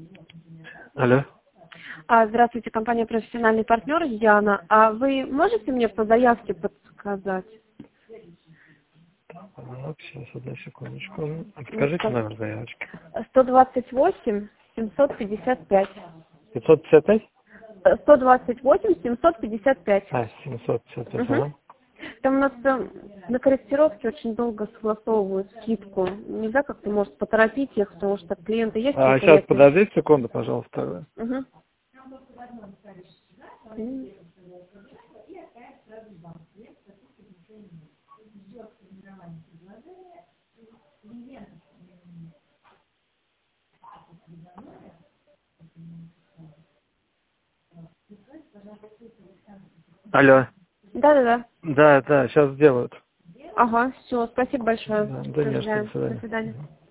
Алло. Здравствуйте, компания «Профессиональный партнер», Яна. А вы можете мне по заявке подсказать? Так, сейчас, одну секундочку. Подскажите номер заявочки. 128 755. 555? 128 755. 755, Угу. ага. Там у нас на корректировке очень долго согласовывают скидку. Нельзя как-то, может, поторопить их, потому что клиенты есть, клиенты Сейчас, нет. подождите секунду, пожалуйста. Угу. Алло. Да-да-да. Да, сейчас сделают. Ага, все, спасибо большое. Да, не, что, до Ожидаем. До свидания. свидания.